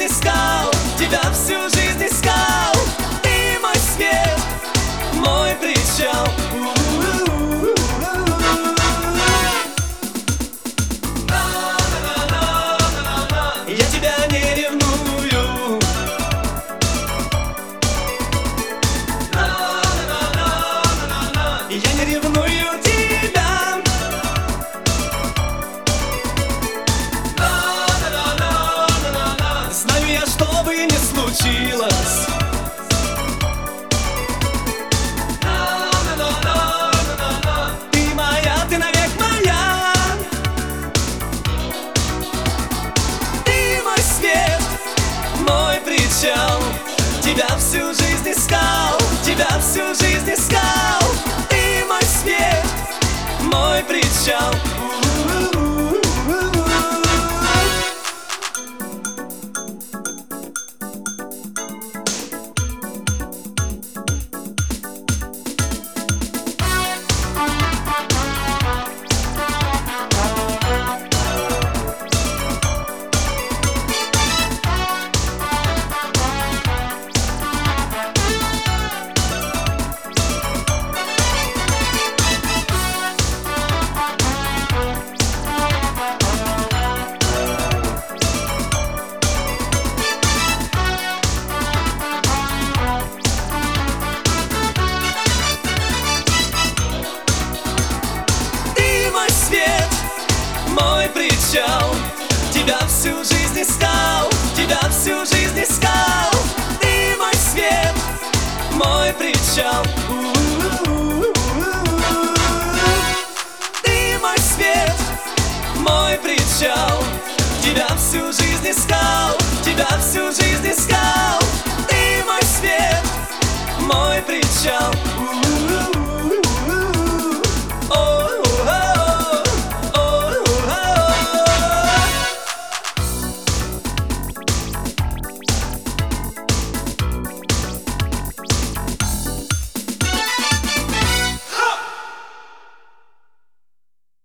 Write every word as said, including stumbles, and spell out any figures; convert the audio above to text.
жизнь искал, тебя всю жизнь искал. Ты мой свет, мой причал. Я тебя не ревную. Я не ревную тебя. Знаю я, что бы ни случилось, ты моя, ты навек моя. Ты мой свет, мой причал. Тебя всю жизнь искал, тебя всю жизнь искал. Ты мой свет, мой причал. Мой причал, тебя всю жизнь искал, тебя всю жизнь искал. Ты мой свет, мой причал. Ты мой свет, мой причал. Тебя всю жизнь искал, тебя всю жизнь искал. Ты мой свет, мой причал.